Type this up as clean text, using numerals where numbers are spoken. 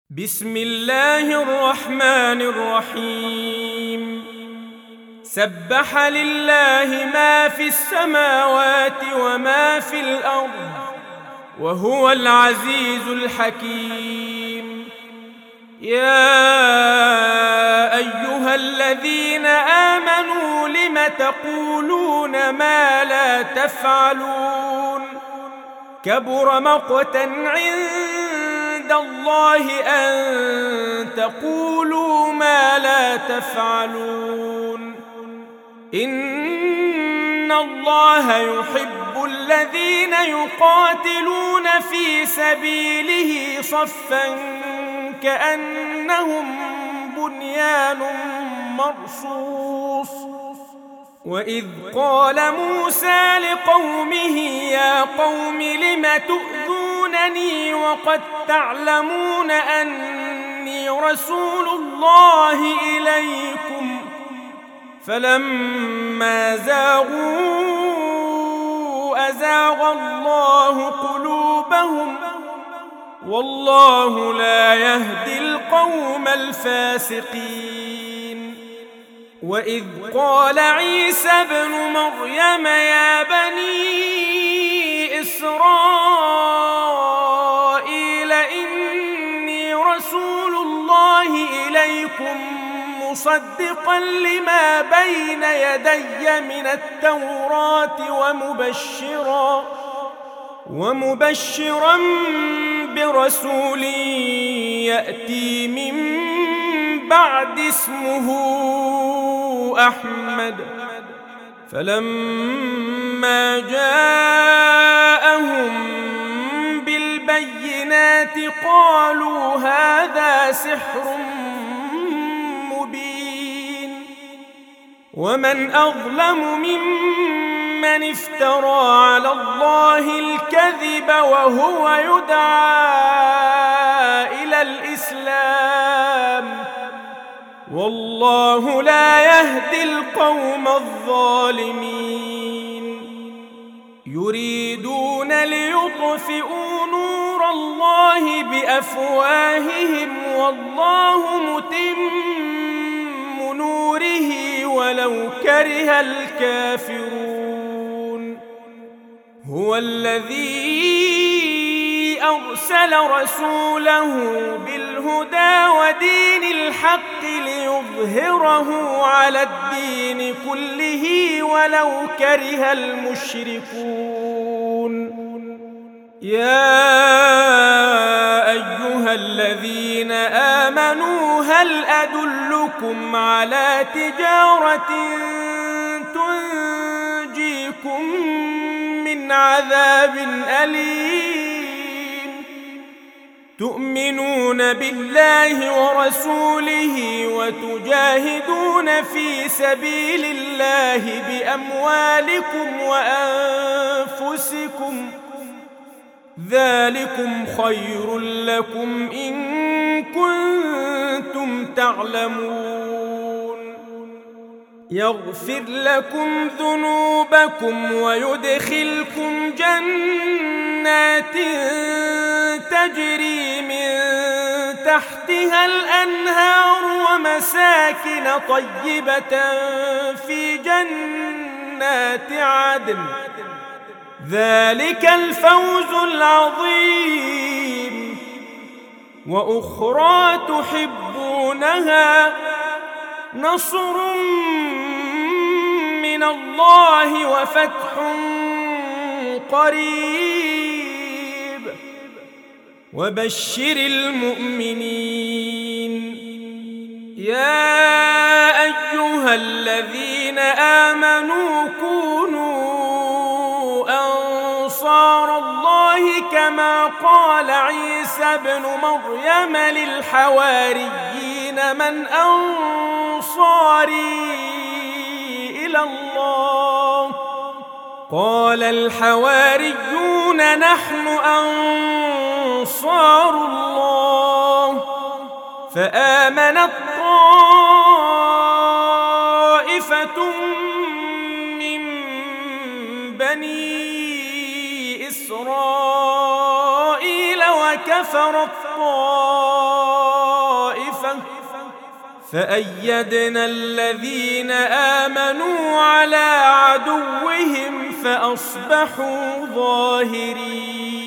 بسم الله الرحمن الرحيم. سبح لله ما في السماوات وما في الأرض وهو العزيز الحكيم. يا أيها الذين آمنوا لم تقولون ما لا تفعلون؟ كبر مقتا عند الله أن تقولوا ما لا تفعلون. إن الله يحب الذين يقاتلون في سبيله صفا كأنهم بنيان مرصوص. وإذ قال موسى لقومه يا قوم لم تؤذونني وقد تعلمون أني رسول الله إليكم؟ فلما زاغوا أزاغ الله قلوبهم والله لا يهدي القوم الفاسقين. وإذ قال عيسى ابن مريم يا بني إسرائيل إني رسول الله إليكم مصدقا لما بين يدي من التوراة ومبشرا برسول يأتي من بعد اسمه أحمد. فلما جاءهم بالبينات قالوا هذا سحر مبين. ومن أظلم ممن افترى على الله الكذب وهو يدعى إلى الإسلام والله لا يهدي القوم الظالمين. يريدون ليطفئوا نور الله بأفواههم والله متم نوره ولو كره الكافرون. هو الذي أرسل رسوله بالهدى ودين الحق ليظهره على الدين كله ولو كره المشركون. يا أيها الذين آمنوا هل أدلكم على تجارة تنجيكم من عذاب أليم؟ تؤمنون بالله ورسوله وتجاهدون في سبيل الله بأموالكم وأنفسكم ذلكم خير لكم إن كنتم تعلمون. يغفر لكم ذنوبكم ويدخلكم جنات تجري من تحتها الأنهار ومساكن طيبة في جنات عدن ذلك الفوز العظيم. وأخرى تحبونها نصر من الله وفتح قريب وبشر المؤمنين. يا أيها الذين آمنوا كونوا أنصار الله كما قال عيسى ابن مريم للحواريين من أنصاري إلى الله؟ قال الحواريون نحن أنصار الله. فآمنت طائفة من بني إسرائيل وكفر الطائفة فأيدنا الذين آمنوا على عدوهم فأصبحوا ظاهرين.